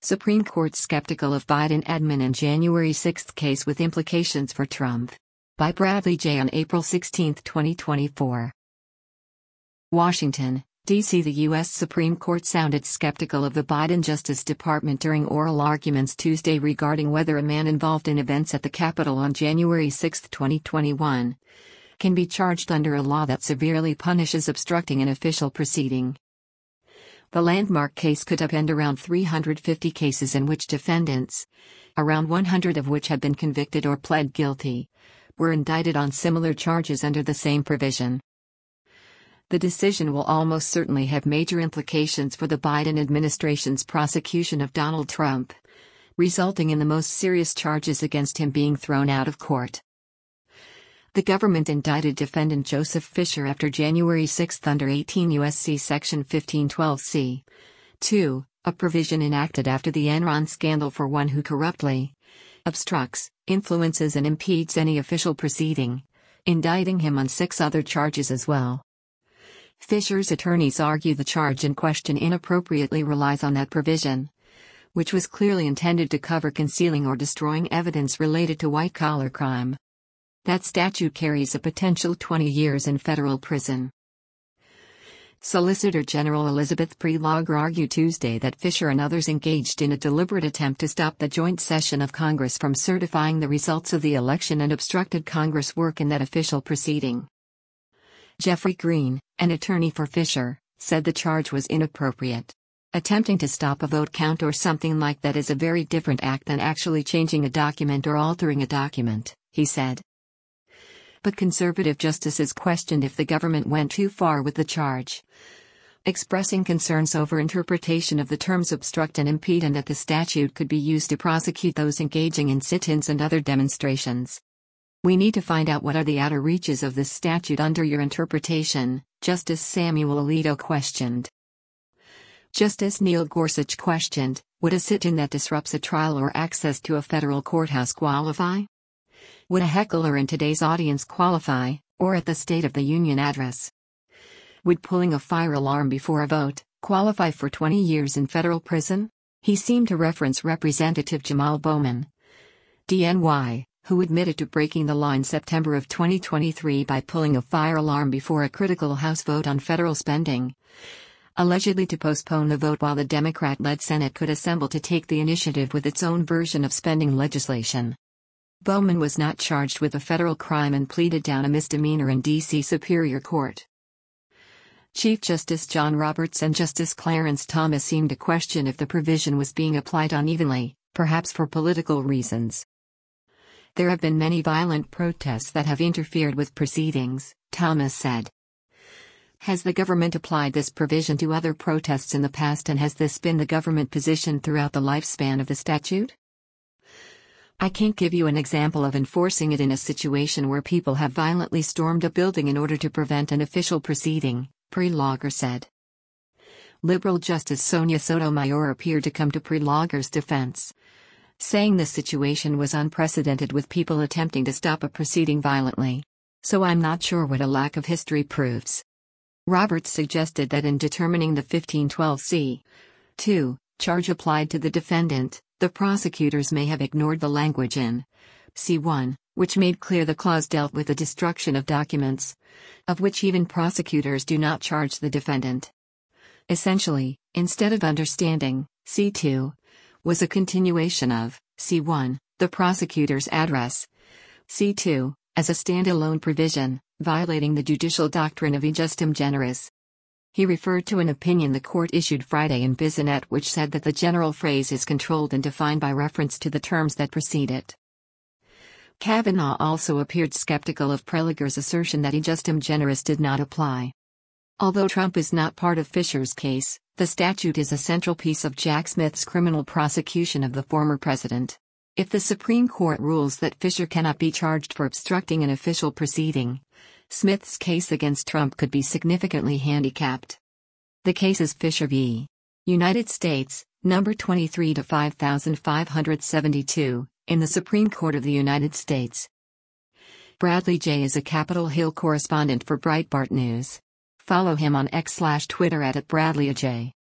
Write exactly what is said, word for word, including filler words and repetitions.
Supreme Court skeptical of Biden admin in January sixth case with implications for Trump. By Bradley J. on April sixteenth, twenty twenty-four. Washington, D C The U S Supreme Court sounded skeptical of the Biden Justice Department during oral arguments Tuesday regarding whether a man involved in events at the Capitol on January sixth, twenty twenty-one, can be charged under a law that severely punishes obstructing an official proceeding. The landmark case could upend around three hundred fifty cases in which defendants, around one hundred of which have been convicted or pled guilty, were indicted on similar charges under the same provision. The decision will almost certainly have major implications for the Biden administration's prosecution of Donald Trump, resulting in the most serious charges against him being thrown out of court. The government indicted defendant Joseph Fisher after January sixth under eighteen U S C Section fifteen twelve C two, a provision enacted after the Enron scandal for one who corruptly obstructs, influences and impedes any official proceeding, indicting him on six other charges as well. Fisher's attorneys argue the charge in question inappropriately relies on that provision, which was clearly intended to cover concealing or destroying evidence related to white-collar crime. That statute carries a potential twenty years in federal prison. Solicitor General Elizabeth Prelogar argued Tuesday that Fisher and others engaged in a deliberate attempt to stop the joint session of Congress from certifying the results of the election and obstructed Congress work in that official proceeding. Jeffrey Green, an attorney for Fisher, said the charge was inappropriate. Attempting to stop a vote count or something like that is a very different act than actually changing a document or altering a document, he said. But conservative justices questioned if the government went too far with the charge, expressing concerns over interpretation of the terms obstruct and impede and that the statute could be used to prosecute those engaging in sit-ins and other demonstrations. We need to find out what are the outer reaches of this statute under your interpretation, Justice Samuel Alito questioned. Justice Neil Gorsuch questioned, would a sit-in that disrupts a trial or access to a federal courthouse qualify? Would a heckler in today's audience qualify, or at the State of the Union address? Would pulling a fire alarm before a vote qualify for twenty years in federal prison? He seemed to reference Representative Jamal Bowman, D N Y, who admitted to breaking the law in September of twenty twenty-three by pulling a fire alarm before a critical House vote on federal spending, allegedly to postpone the vote while the Democrat-led Senate could assemble to take the initiative with its own version of spending legislation. Bowman was not charged with a federal crime and pleaded down a misdemeanor in D C Superior Court. Chief Justice John Roberts and Justice Clarence Thomas seemed to question if the provision was being applied unevenly, perhaps for political reasons. There have been many violent protests that have interfered with proceedings, Thomas said. Has the government applied this provision to other protests in the past, and has this been the government position throughout the lifespan of the statute? I can't give you an example of enforcing it in a situation where people have violently stormed a building in order to prevent an official proceeding, Prelogar said. Liberal Justice Sonia Sotomayor appeared to come to Prelogar's defense, saying the situation was unprecedented with people attempting to stop a proceeding violently. So I'm not sure what a lack of history proves. Roberts suggested that in determining the fifteen twelve C two charge applied to the defendant, the prosecutors may have ignored the language in C one, which made clear the clause dealt with the destruction of documents, of which even prosecutors do not charge the defendant. Essentially, instead of understanding, C two was a continuation of C one, the prosecutor's address C two, as a standalone provision, violating the judicial doctrine of e justum generis. He referred to an opinion the court issued Friday in Bissonnette which said that the general phrase is controlled and defined by reference to the terms that precede it. Kavanaugh also appeared skeptical of Prelogar's assertion that e justum generis did not apply. Although Trump is not part of Fisher's case, the statute is a central piece of Jack Smith's criminal prosecution of the former president. If the Supreme Court rules that Fisher cannot be charged for obstructing an official proceeding, Smith's case against Trump could be significantly handicapped. The case is Fisher v. United States, number twenty-three to five thousand five hundred seventy-two, in the Supreme Court of the United States. Bradley J. is a Capitol Hill correspondent for Breitbart News. Follow him on X slash Twitter at, at Bradley J.